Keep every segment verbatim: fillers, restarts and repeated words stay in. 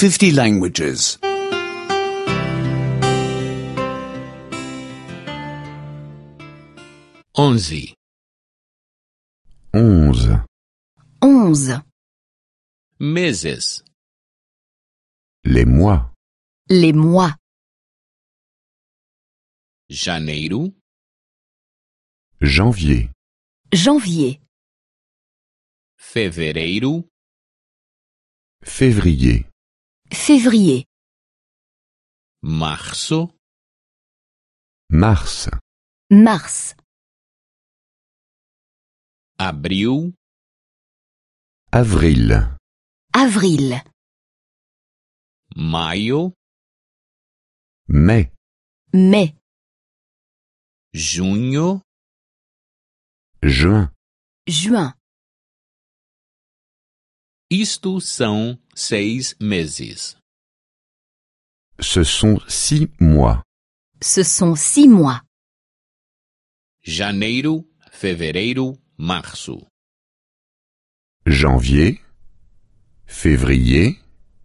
fifty languages. onze, onze, onze, meses, les mois, les mois, janeiro, janvier, janvier, fevereiro, février, février, março, mars, mars, abril, avril, avril, maio, mai, mai, junho, juin. juin. Isto são seis meses. Ce sont six mois. Ce sont six mois. Janeiro, fevereiro, março. Janvier, février,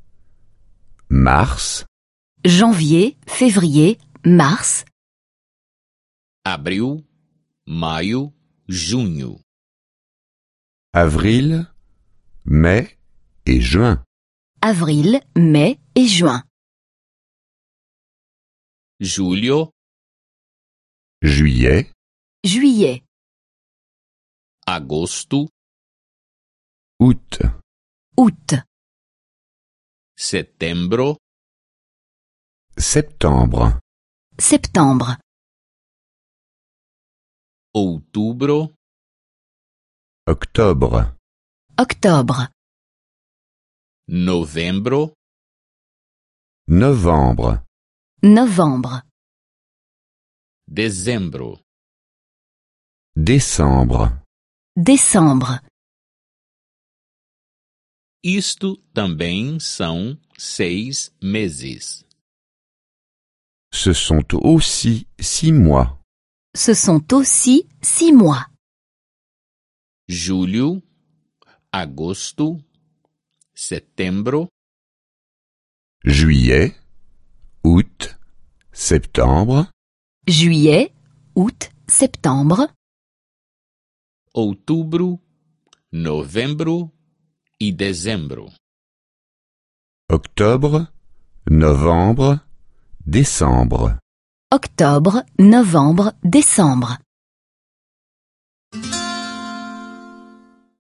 mars, Janvier, février, mars, Abril, maio, junho. avril, mai et juin. avril, mai et juin. Julho, Juillet, Juillet, agosto, août, août, setembro, septembre, septembre, outubro, octobre, octobre, novembro, novembre, novembre, dezembro. décembre. décembre. Isto também são seis meses. Ce sont aussi six mois. Ce sont aussi six mois. Julho, agosto, setembro, Juillet, août, septembre, Juillet, août, septembre, outubro, novembro e dezembro. octobre, novembre, décembre. octobre, novembre, décembre.